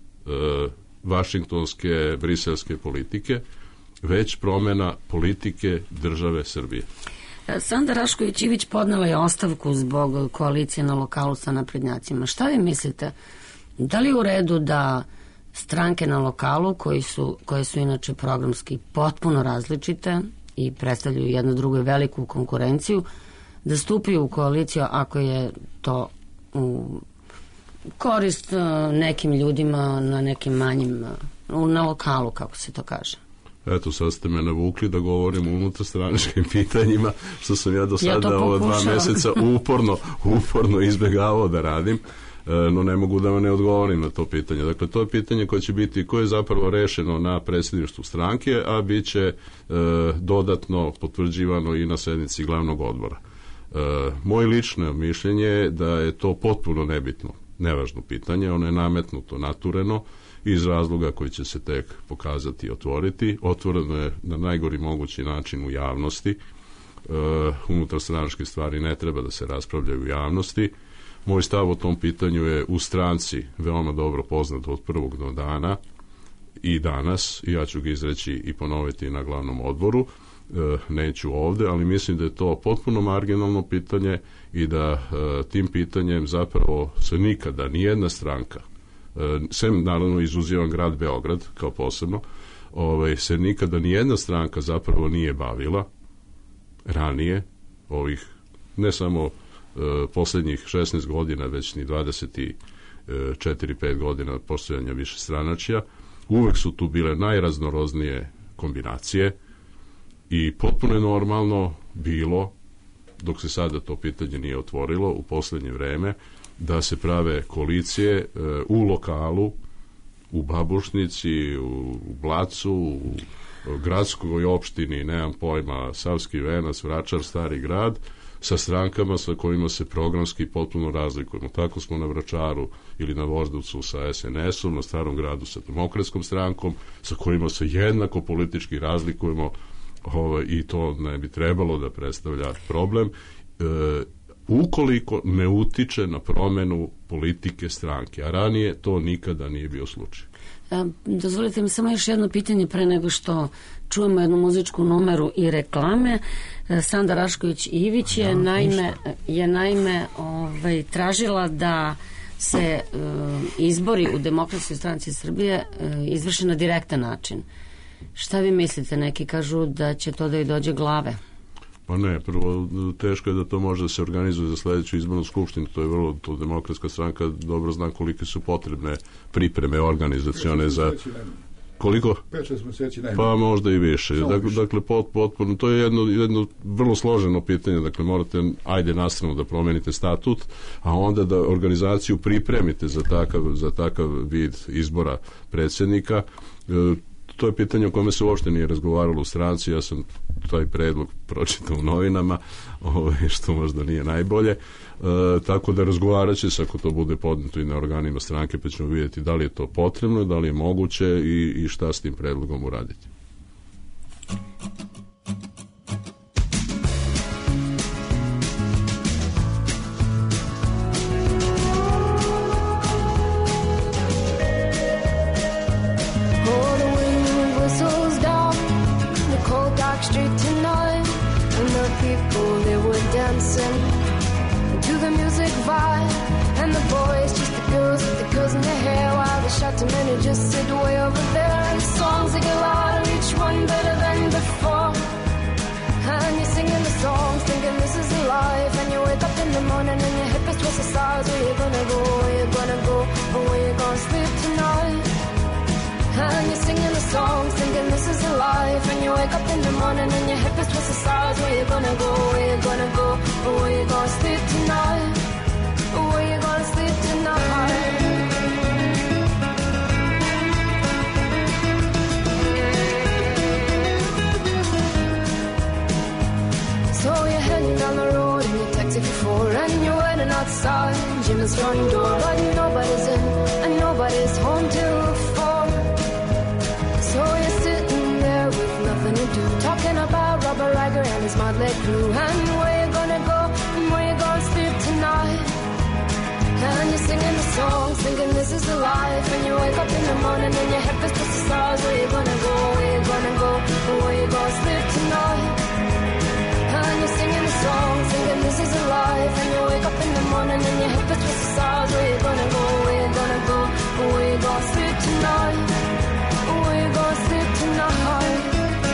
vašingtonske, briselske politike, već promena politike države Srbije. Sanda Rašković Ivić podnela je ostavku zbog koalicije na lokalu sa naprednjacima. Šta vi mislite? Da li je u redu da stranke na lokalu, koje su inače programski potpuno različite i predstavljaju jedno drugoj veliku konkurenciju, da stupaju u koaliciju ako je to u korist nekim ljudima na nekim manjim, na lokalu, kako se to kaže? Eto, sad ste me navukli da govorim o unutarstranačkim pitanjima, što sam ja do sada ova 2 meseca uporno izbjegavao da radim, no ne mogu da vam ne odgovorim na to pitanje. Dakle, to je pitanje koje će biti, koje je zapravo rešeno na predsjedništvu stranke, a bit će dodatno potvrđivano i na sednici glavnog odbora. Moje lično mišljenje je da je to potpuno nebitno, nevažno pitanje, ono je nametnuto, natureno, iz razloga koji će se tek pokazati i otvoriti. Otvoreno je na najgori mogući način u javnosti. Unutarstranačke stvari ne treba da se raspravljaju u javnosti. Moj stav o tom pitanju je u stranci veoma dobro poznat od prvog do dana i danas, i ja ću ga izreći i ponoviti na glavnom odboru. Neću ovde, ali mislim da je to potpuno marginalno pitanje i da tim pitanjem zapravo se nikada nijedna stranka, sem naravno izuzivam grad Beograd kao posebno, se nikada nijedna stranka zapravo nije bavila ranije, ovih ne samo poslednjih 16 godina, već ni 24-5 godina postojanja višestranačja. Uvek su tu bile najraznoroznije kombinacije i potpuno je normalno bilo, dok se sada to pitanje nije otvorilo u poslednje vreme, da se prave koalicije u lokalu, u Babušnici, u Blacu, u gradskoj opštini, nemam pojma, Savski Venac, Vračar, Stari grad, sa strankama sa kojima se programski potpuno razlikujemo. Tako smo na Vračaru ili na Voždovcu sa SNS-om, na Starom gradu sa Demokratskom strankom, sa kojima se jednako politički razlikujemo, i to ne bi trebalo da predstavlja problem, ukoliko ne utiče na promenu politike stranke, a ranije to nikada nije bio slučaj. Dozvolite mi samo još jedno pitanje pre nego što čujemo jednu muzičku numeru i reklame. Sanda Rašković Ivić je naime tražila da se izbori u Demokratskoj stranci Srbije izvrše na direktan način. Šta vi mislite? Neki kažu da će to da i dođe glave. Pa ne, prvo teško je da to može da se organizuje za sledeću izbornu skupštinu, to Demokratska stranka dobro zna kolike su potrebne pripreme organizacione za... Koliko? 5-6 meseci najmanje. Pa možda i više. Dakle, potpuno, to je jedno vrlo složeno pitanje. Dakle, morate, na stranu da promenite statut, a onda da organizaciju pripremite za takav vid izbora predsjednika. To je pitanje o kome se uopšte nije razgovaralo u stranci. Ja sam taj predlog pročitao u novinama, što možda nije najbolje. Tako da razgovarat će se ako to bude podneto i na organima stranke, pa ćemo vidjeti da li je to potrebno, da li je moguće i šta s tim predlogom uraditi. To the music vibe, and the boys, just the girls with the curls in their hair, while the shouting men who just sit way over there. And the songs they get louder, each one better than before. And you're singing the songs, thinking this is life. And you wake up in the morning and your hip is twist the stars. Where you gonna go? Where you gonna go? Or where you gonna sleep tonight? And you're singing the songs, thinking this is life. And you wake up in the morning and your hip is twist the stars. Where you gonna go? Where you gonna go? Or where you gonna sleep tonight? Or where you gonna sleep tonight? So you're heading down the road in your taxi for 4, and you're waiting outside Jim's front door, but nobody's in and nobody's home till 4. So you're sitting there with nothing to do, talking about Robert Riger and his motley crew, and where you gonna go and where you gonna sleep tonight. And you're singing the songs, thinking this is the life. And you wake up in the morning and your head is just the stars. Where you gonna go? Where you gonna go? And where you gonna sleep tonight? And you're singing the songs, thinking this is a life. And you wake up in the morning and your hip is twist the stars. Where you gonna go? Where you gonna go? And where you gonna sleep tonight? And where you gonna sleep tonight?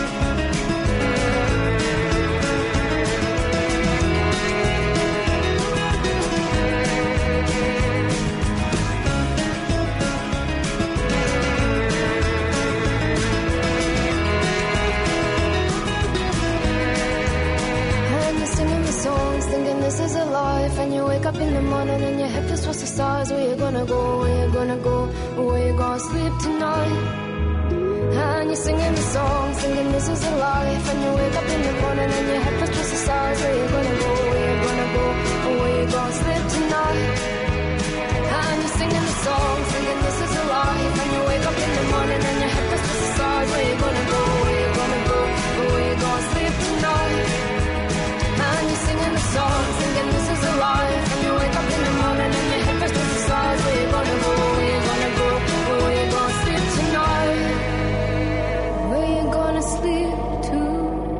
Thinking this is a life, and you wake up in the morning and your hip is towards the stars. Where you gonna go? Where you gonna go? Where you gonna sleep tonight? And you're singing the song, thinking this is a life, and you wake up in the morning and your hip is towards the stars. Where you gonna go? Where you gonna go? Where you gonna sleep tonight? And you're singing the song, thinking this is a life, and you wake up in the morning and your hip is towards the stars. Where you gonna go? Where you gonna go? Where you gonna sleep tonight? And you're singing the song, thinking this is a life. And you wake up in the morning and your hip is towards the stars. Where you gonna go? Where you gonna go? Where you gonna sleep tonight? Where you gonna sleep tonight?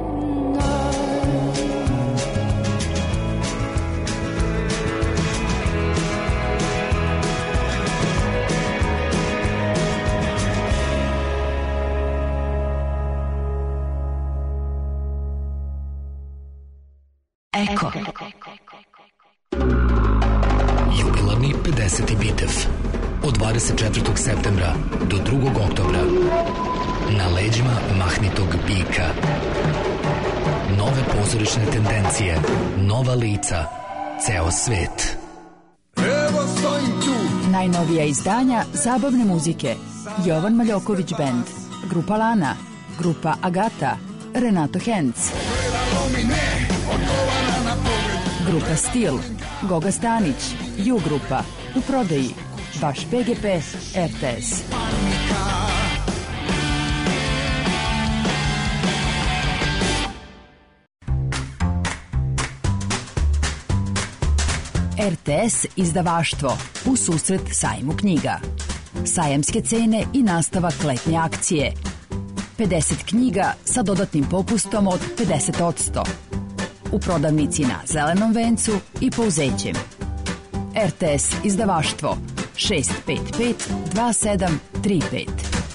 Eko. Jubilarni 50. bitev od 24. septembra do 2. oktobra na leđima mahnitog bika. Nove pozorišne tendencije, nova lica, ceo svet. Evo stojim tu. Najnovija izdanja zabavne muzike. Jovan Maljoković Band, grupa Lana, grupa Agata, Renato Henc, grupa Stil, Goga Stanić, Ju grupa, u prodaji, Baš PGP, RTS. RTS izdavaštvo u susret sajmu knjiga. Sajamske cene i nastavak letnje akcije. 50 knjiga sa dodatnim popustom od 50%. U prodavnici na Zelenom vencu i Pouzećem. RTS izdavaštvo 655 2735.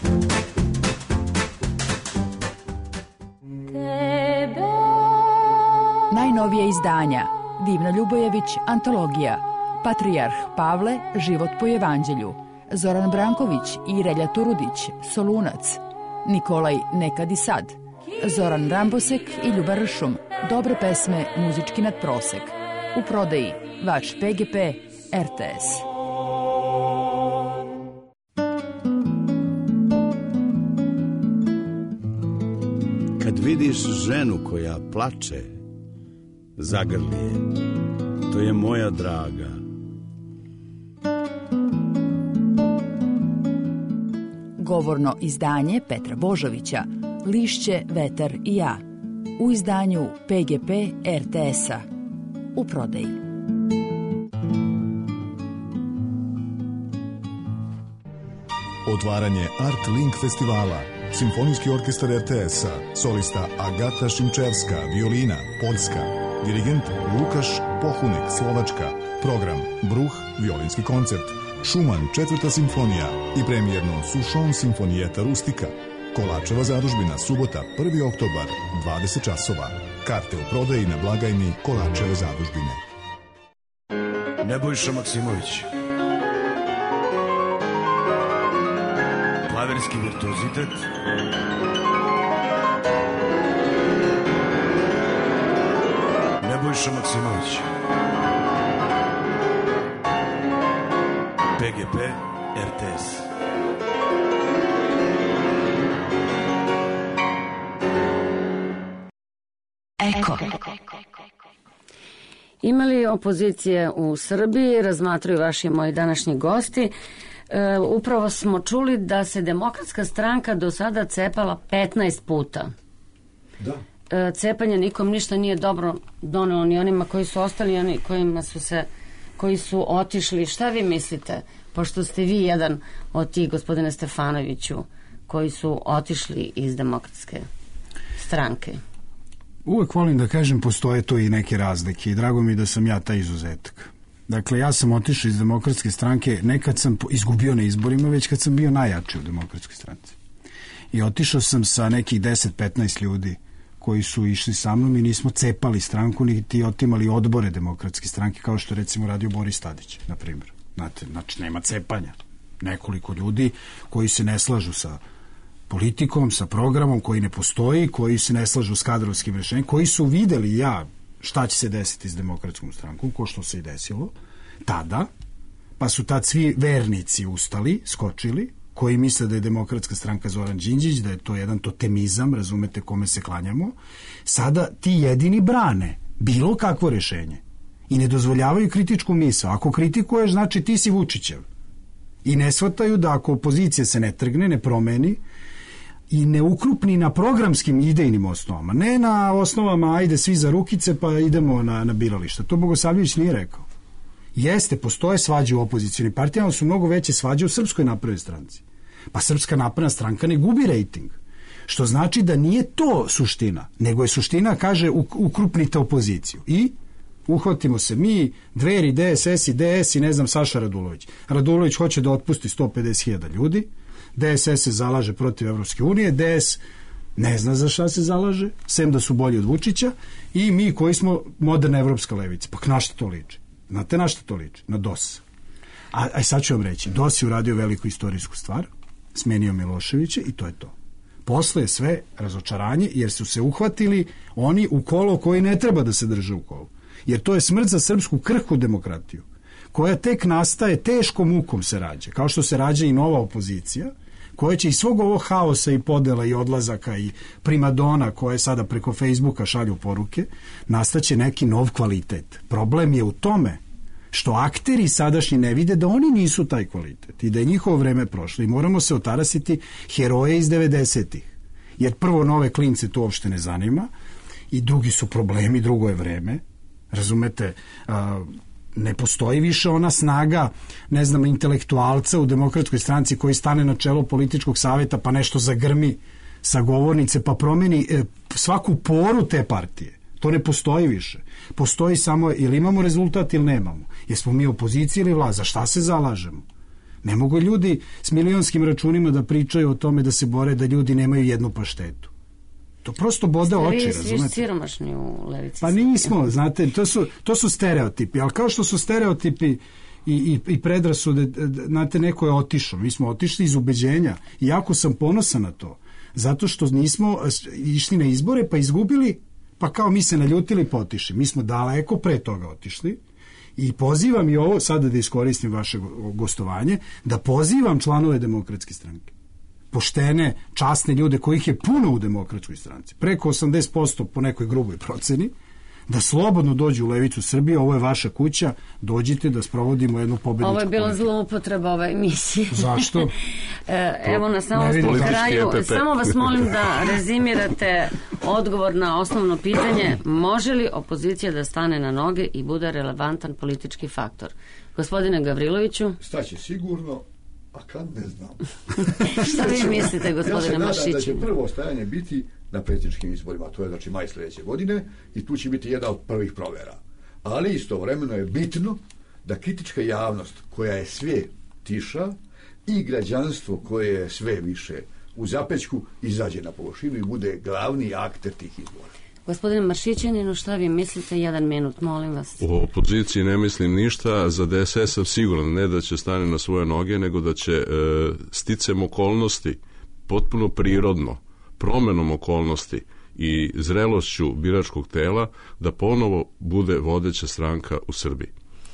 Najnovije izdanja: Divna Ljubojević, antologija, Patrijarh Pavle, život po evanđelju, Zoran Branković i Relja Turudić, Solunac, Nikolaj Nekad i sad, Zoran Rambosek i Ljuba Ršum, dobre pesme muzički nadprosek. U prodaji vaš PGP RTS. Kad vidiš ženu koja plače, zagrli je, to je moja draga. Govorno izdanje Petra Božovića, Lišće, vetar i ja, u izdanju PGP RTS-a, u prodaji. Otvaranje Art Link festivala. Simfonijski orkestar RTS-a, solista Agata Šimčevska, violina, Poljska, dirigent Lukaš Pohunek, Slovačka, program Bruh, violinski koncert, Šuman, 4. simfonija i premijerno Sušon simfonijeta Rustika. Kolačeva zadužbina, subota, 1. oktobar, 20 časova. Karte u prodaji na blagajni Kolačeve zadužbine. Nebojša Maksimović. Klaverski virtuozitet. Nebojša Maksimović. PGP RTS. Eko. Imali opozicije u Srbiji, razmatraju vaši moji današnji gosti. Upravo smo čuli da se Demokratska stranka do sada cepala 15 puta. Da. Cepanje nikom ništa nije dobro donelo, ni onima koji su ostali, oni koji su otišli. Šta vi mislite, pošto ste vi jedan od tih, gospodine Stefanoviću, koji su otišli iz Demokratske stranke? Uvek volim da kažem, postoje to i neke razlike i drago mi da sam ja taj izuzetak. Dakle, ja sam otišao iz Demokratske stranke, ne kad sam izgubio na izborima, već kad sam bio najjači u Demokratskoj stranci. I otišao sam sa nekih 10-15 ljudi koji su išli sa mnom i nismo cepali stranku, niti otimali odbore Demokratske stranke, kao što recimo radio Boris Tadić, na primjer. Znate, znači, nema cepanja. Nekoliko ljudi koji se ne slažu sa politikom, sa programom koji ne postoji, koji se ne slažu s kadrovskim rešenjem, koji su videli šta će se desiti s Demokratskom strankom, ko što se i desilo, tada, pa su tad svi vernici ustali, skočili, koji misle da je Demokratska stranka Zoran Đinđić, da je to jedan totemizam, razumete kome se klanjamo, sada ti jedini brane bilo kakvo rešenje i ne dozvoljavaju kritičku misao. Ako kritikuješ, znači ti si Vučićev. I ne shvataju da ako opozicija se ne trgne, ne promeni i ne ukrupni na programskim idejnim osnovama, ne na osnovama ajde svi za rukice pa idemo na birališta. To Bogosavljević nije rekao. Jeste, postoje svađe u opozicijnim partijama, ali su mnogo veće svađe u Srpskoj naprednoj stranci. Pa Srpska napredna stranka ne gubi rejting. Što znači da nije to suština, nego je suština, kaže, ukrupnite opoziciju. I uhvatimo se mi, Dveri, DSS i DS i ne znam Saša Radulović. Radulović hoće da otpusti 150.000 ljudi, DSS se zalaže protiv Evropske unije, DS ne zna za šta se zalaže, sem da su bolji od Vučića, i mi koji smo moderna evropska levica. Pa na šta to liči? Znate na šta to liči? Na DOS. A sad ću vam reći, DOS je uradio veliku istorijsku stvar, smenio Miloševića i to je to. Posle je sve razočaranje, jer su se uhvatili oni u kolo koji ne treba da se drže u kolu. Jer to je smrt za srpsku krhku demokratiju, koja tek nastaje, teškom mukom se rađa, kao što se rađa i nova opozicija, koja će iz svog ovog haosa i podela i odlazaka i primadona koje sada preko Facebooka šalju poruke, nastaće neki nov kvalitet. Problem je u tome što akteri sadašnji ne vide da oni nisu taj kvalitet i da je njihovo vreme prošlo i moramo se otarasiti heroje iz 90-ih. Jer prvo, nove klince to uopšte ne zanima i drugi su problemi, drugo je vreme. Razumete, ne postoji više ona snaga, ne znam, intelektualca u Demokratskoj stranci koji stane na čelo političkog savjeta pa nešto zagrmi sa govornice pa promeni svaku poru te partije. To ne postoji više. Postoji samo ili imamo rezultat ili nemamo. Jesmo mi opozicija ili vlast? Za šta se zalažemo? Ne mogu ljudi s milionskim računima da pričaju o tome da se bore da ljudi nemaju jednu paštetu. To prosto bode oči, razumete? Ste vi siromašni u levici? Pa nismo, znate, to su stereotipi, ali kao što su stereotipi i predrasude, znate, neko je otišao, mi smo otišli iz ubeđenja i jako sam ponosan na to, zato što nismo išli na izbore pa izgubili, pa kao mi se naljutili pa otišli. Mi smo daleko pre toga otišli i pozivam i ovo sada da iskoristim vaše gostovanje, da pozivam članove Demokratske stranke, poštene, časne ljude kojih je puno u Demokratskoj stranci, preko 80% po nekoj gruboj proceni, da slobodno dođu u Levicu Srbije, ovo je vaša kuća, dođite da sprovodimo jednu pobedničku Ovo je bila politiku. zloupotreba ove emisije. Zašto? Evo na samom kraju, samo vas molim da rezimirate odgovor na osnovno pitanje, može li opozicija da stane na noge i bude relevantan politički faktor? Gospodine Gavriloviću? Staće sigurno, a kad ne znam. Šta vi mislite, gospodine Maršiću? Ja se nadam da će prvo stajanje biti na predsjedničkim izborima, to je znači maj sljedeće godine, i tu će biti jedna od prvih provjera. Ali istovremeno je bitno da kritička javnost, koja je sve tiša, i građanstvo koje je sve više u zapećku, izađe na površinu i bude glavni akter tih izbora. Gospodine Maršićaninu, šta vi mislite? 1 minut, molim vas. U opoziciji ne mislim ništa, za DSS sam siguran, ne da će stane na svoje noge, nego da će sticem okolnosti, potpuno prirodno, promenom okolnosti i zrelošću biračkog tela, da ponovo bude vodeća stranka u Srbiji.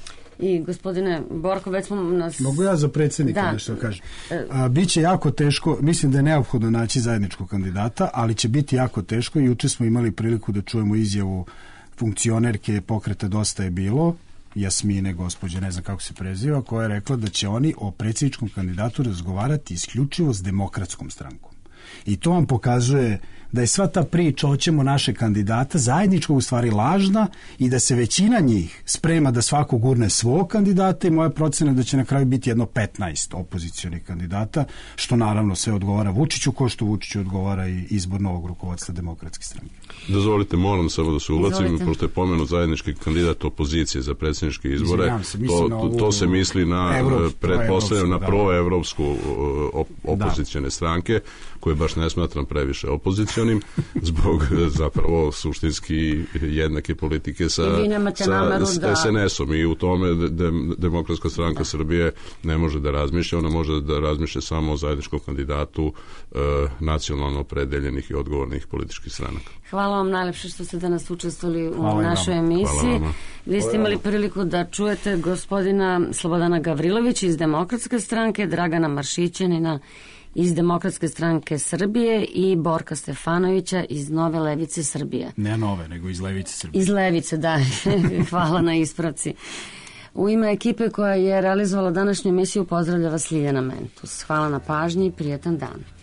I gospodine Borko, već smo nas... Mogu ja za predsjednika nešto kažem? Biće jako teško, mislim da je neophodno naći zajedničkog kandidata, ali će biti jako teško. Juče smo imali priliku da čujemo izjavu funkcionerke pokreta Dosta je bilo, Jasmine, gospođe, ne znam kako se preziva, koja je rekla da će oni o predsjedničkom kandidatu razgovarati isključivo s Demokratskom strankom. I to vam pokazuje da je sva ta priča hoćemo naše kandidata zajedničko u stvari lažna i da se većina njih sprema da svako gurne svog kandidata i moja procena da će na kraju biti jedno 15 opozicionih kandidata, što naravno sve odgovara Vučiću, ko što Vučiću odgovara i izbor novog rukovodstva Demokratske stranke. Dozvolite, moram samo da se ubacim, pošto je pomenut zajednički kandidat opozicije za predsjedničke izbore. To se misli na, pretpostavljam, na proevropsku opozicione stranke, koje baš ne smatram previše opozicionim, zbog zapravo suštinski jednake politike sa SNS-om, i u tome Demokratska stranka Srbije ne može da razmišlja, ona može da razmišlja samo o zajedničkom kandidatu nacionalno opredeljenih i odgovornih političkih stranaka. Hvala vam najlepše što ste danas učestvovali u našoj emisiji. Vi ste imali priliku da čujete gospodina Slobodana Gavrilovića iz Demokratske stranke, Dragana Maršićanina iz Demokratske stranke Srbije i Borka Stefanovića iz Nove Levice Srbije. Ne nove, nego iz Levice Srbije. Iz Levice, da. Hvala na ispravci. U ime ekipe koja je realizovala današnju emisiju pozdravlja vas Ljiljana Mentus. Hvala na pažnji i prijetan dan.